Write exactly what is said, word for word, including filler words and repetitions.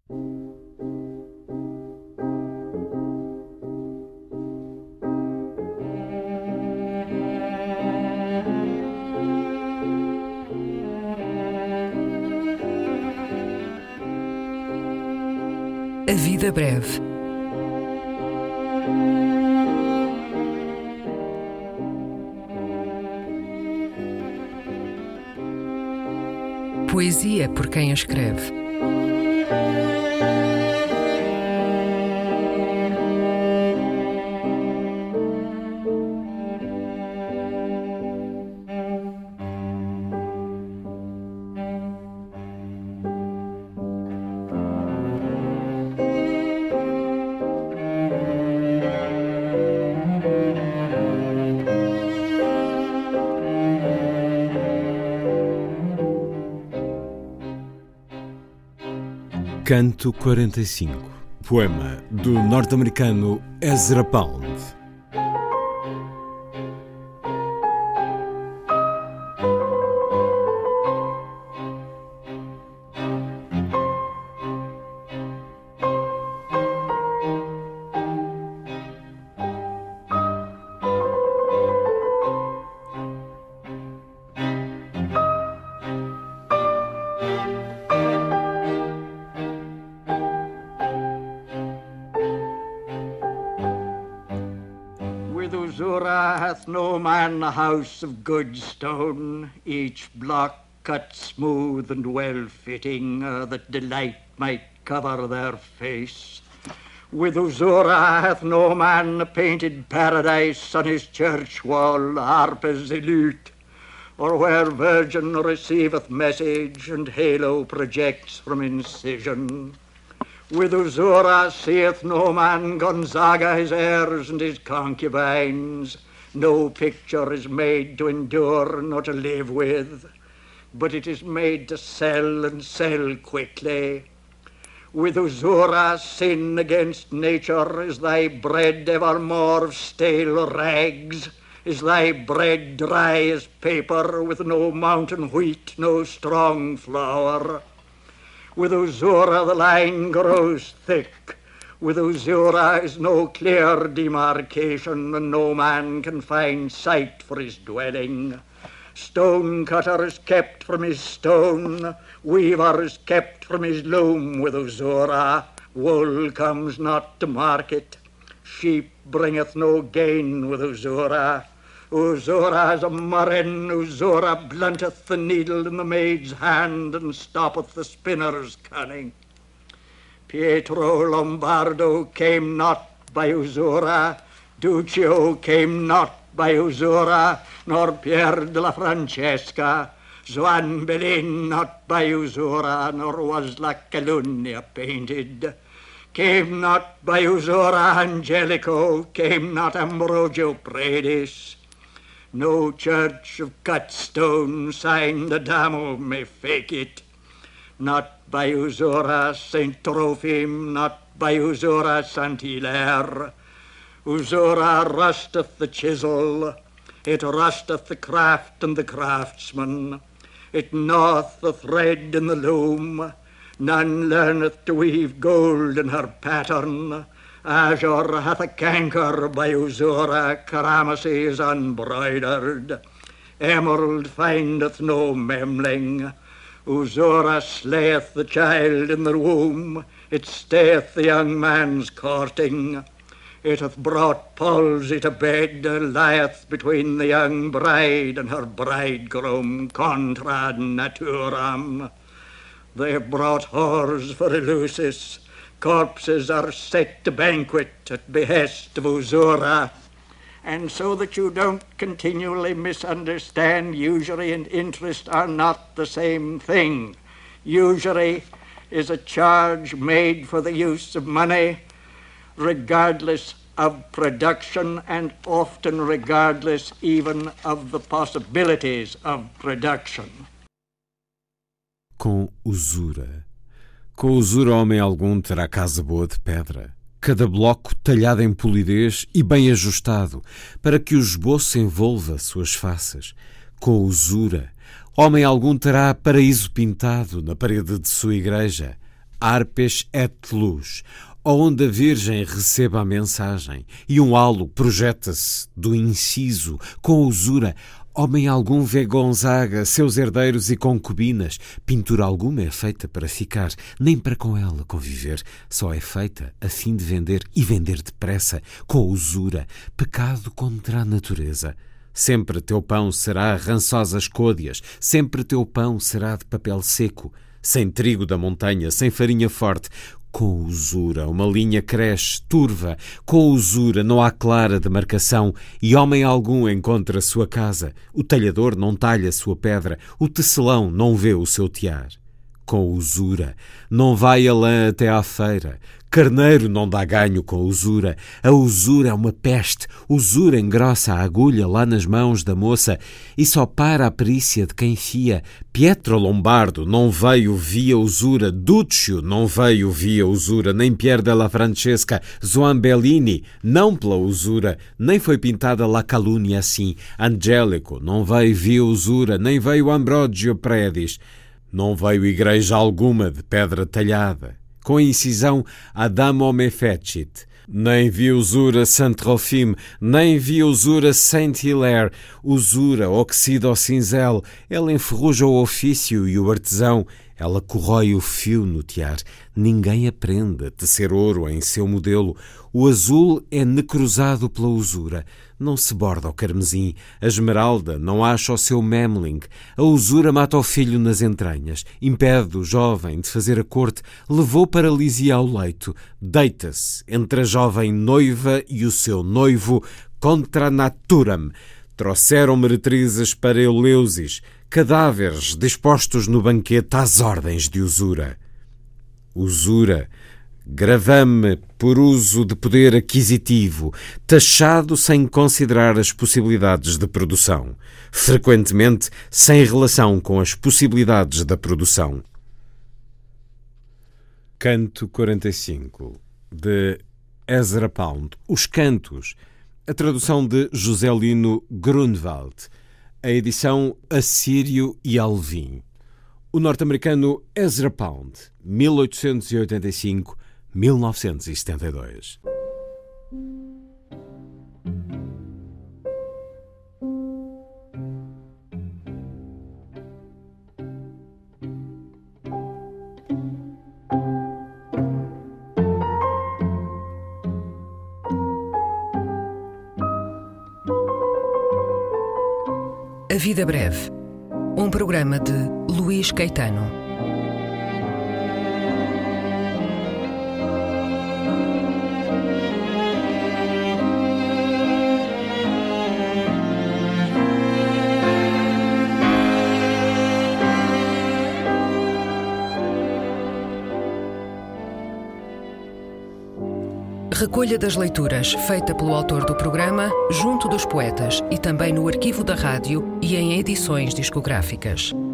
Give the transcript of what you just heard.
A vida breve. Poesia por quem a escreve. Canto quarenta e cinco, poema do norte-americano Ezra Pound. With Uzura hath no man a house of good stone, each block cut smooth and well-fitting, uh, that delight might cover their face. With Uzura hath no man a painted paradise on his church wall, harpers elude, or where virgin receiveth message and halo projects from incision. With Uzura seeth no man Gonzaga his heirs and his concubines. No picture is made to endure nor to live with, but it is made to sell and sell quickly. With Uzura sin against nature is thy bread evermore of stale rags, is thy bread dry as paper with no mountain wheat, no strong flour. With Uzura the line grows thick. With Uzura is no clear demarcation, and no man can find site for his dwelling. Stone cutter is kept from his stone, weaver is kept from his loom with Uzura. Wool comes not to market, sheep bringeth no gain with Uzura. Uzura is a murrain, Uzura blunteth the needle in the maid's hand and stoppeth the spinner's cunning. Pietro Lombardo came not by Uzura, Duccio came not by Uzura, nor Pier della Francesca, Juan Bellin not by Uzura, nor was La Calunnia painted. Came not by Uzura Angelico, came not Ambrogio Predis. No church of cut stone signed Adamo may fake it. Not by Uzura Saint Trophim, not by Uzura Saint Hilaire. Uzura rusteth the chisel, it rusteth the craft and the craftsman. It gnaweth the thread in the loom. None learneth to weave gold in her pattern. Azure hath a canker by Uzura, Karamasi is unbroidered. Emerald findeth no memling. Uzura slayeth the child in the womb, it stayeth the young man's courting. It hath brought palsy to bed, lieth between the young bride and her bridegroom, contra naturam. They have brought whores for Eleusis. Corpses are set to banquet at behest of Uzura. And so that you don't continually misunderstand, usury and interest are not the same thing. Usury is a charge made for the use of money, regardless of production and often regardless even of the possibilities of production. Com usura. Com usura homem algum terá casa boa de pedra, cada bloco talhado em polidez e bem ajustado, para que o esboço envolva suas faces. Com usura, homem algum terá paraíso pintado na parede de sua igreja, Arpes et luz, onde a Virgem receba a mensagem, e um halo projeta-se do inciso com usura. Homem algum vê Gonzaga, seus herdeiros e concubinas. Pintura alguma é feita para ficar, nem para com ela conviver. Só é feita a fim de vender, e vender depressa, com usura. Pecado contra a natureza. Sempre teu pão será rançosas côdeas, sempre teu pão será de papel seco, sem trigo da montanha, sem farinha forte. Com usura uma linha cresce, turva, com usura não há clara demarcação, e homem algum encontra sua casa. O talhador não talha sua pedra, o tecelão não vê o seu tear. Com usura não vai a lã até à feira, carneiro não dá ganho com usura. A usura é uma peste, usura engrossa a agulha lá nas mãos da moça e só para a perícia de quem fia. Pietro Lombardo não veio via usura, Duccio não veio via usura, nem Pier della Francesca, Joan Bellini, não pela usura, nem foi pintada La Calunnia assim. Angélico não veio via usura, nem veio Ambrogio Predis. Não veio igreja alguma de pedra talhada, com a incisão Adamo me fecit, nem vi usura Sant-Rofim, nem vi usura Saint-Hilaire. Usura oxida o cinzel, ela enferruja o ofício e o artesão, ela corrói o fio no tear. Ninguém aprende a tecer ouro em seu modelo. O azul é necrosado pela usura, não se borda o carmesim. A esmeralda não acha o seu memling. A usura mata o filho nas entranhas, impede o jovem de fazer a corte, levou paralisia ao leito, deita-se entre a jovem noiva e o seu noivo contra naturam. Trouxeram meretrizes para Eleusis, cadáveres dispostos no banquete às ordens de usura. Usura, gravame por uso de poder aquisitivo, taxado sem considerar as possibilidades de produção, frequentemente sem relação com as possibilidades da produção. Canto quarenta e cinco, de Ezra Pound. Os Cantos, a tradução de Joselino Grunwald, a edição Assírio e Alvim. O norte-americano Ezra Pound, mil oitocentos e oitenta e cinco a mil novecentos e setenta e dois. A Vida Breve, um programa de Luís Caetano. Recolha das leituras feita pelo autor do programa junto dos poetas e também no arquivo da rádio e em edições discográficas.